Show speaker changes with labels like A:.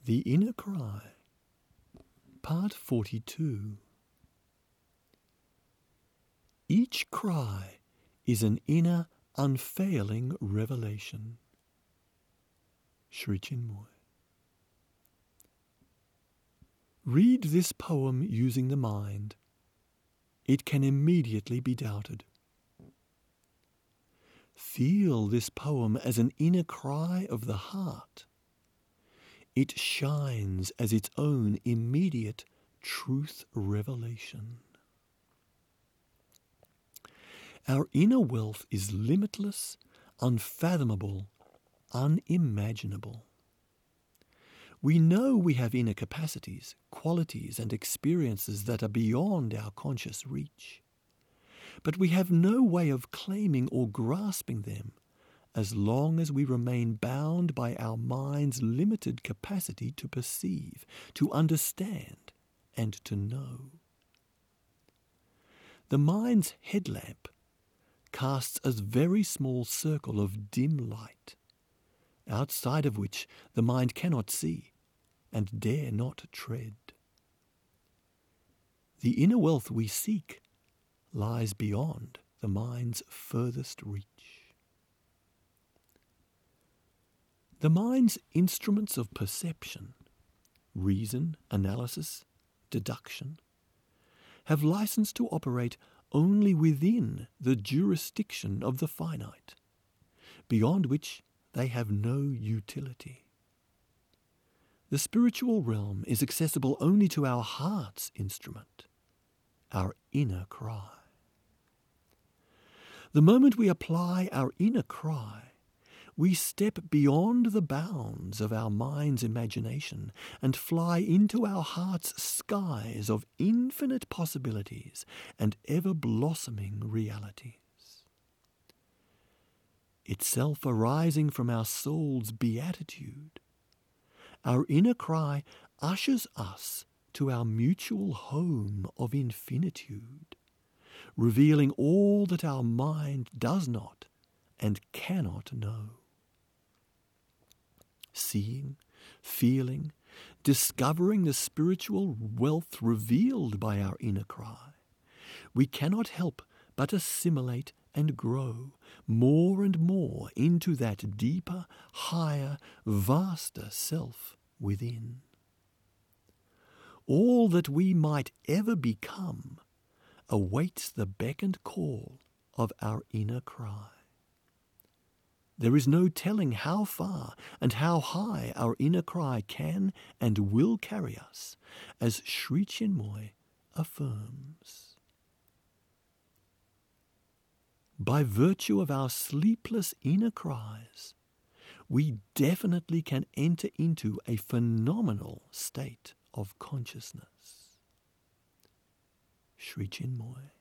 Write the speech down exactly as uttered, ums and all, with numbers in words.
A: The Inner Cry, Part forty-two. Each cry is an inner, unfailing revelation. Sri Chinmoy. Read this poem using the mind. It can immediately be doubted. Feel this poem as an inner cry of the heart. It shines as its own immediate truth revelation. Our inner wealth is limitless, unfathomable, unimaginable. We know we have inner capacities, qualities, and experiences that are beyond our conscious reach. But we have no way of claiming or grasping them as long as we remain bound by our mind's limited capacity to perceive, to understand, and to know. The mind's headlamp casts a very small circle of dim light, outside of which the mind cannot see and dare not tread. The inner wealth we seek lies beyond the mind's furthest reach. The mind's instruments of perception, reason, analysis, deduction, have license to operate only within the jurisdiction of the finite, beyond which they have no utility. The spiritual realm is accessible only to our heart's instrument, our inner cry. The moment we apply our inner cry, we step beyond the bounds of our mind's imagination and fly into our heart's skies of infinite possibilities and ever-blossoming realities. Itself arising from our soul's beatitude, our inner cry ushers us to our mutual home of infinitude, revealing all that our mind does not and cannot know. Seeing, feeling, discovering the spiritual wealth revealed by our inner cry, we cannot help but assimilate and grow more and more into that deeper, higher, vaster self within. All that we might ever become awaits the beck and call of our inner cry. There is no telling how far and how high our inner cry can and will carry us, as Sri Chinmoy affirms. By virtue of our sleepless inner cries, we definitely can enter into a phenomenal state of consciousness. Sri Chinmoy.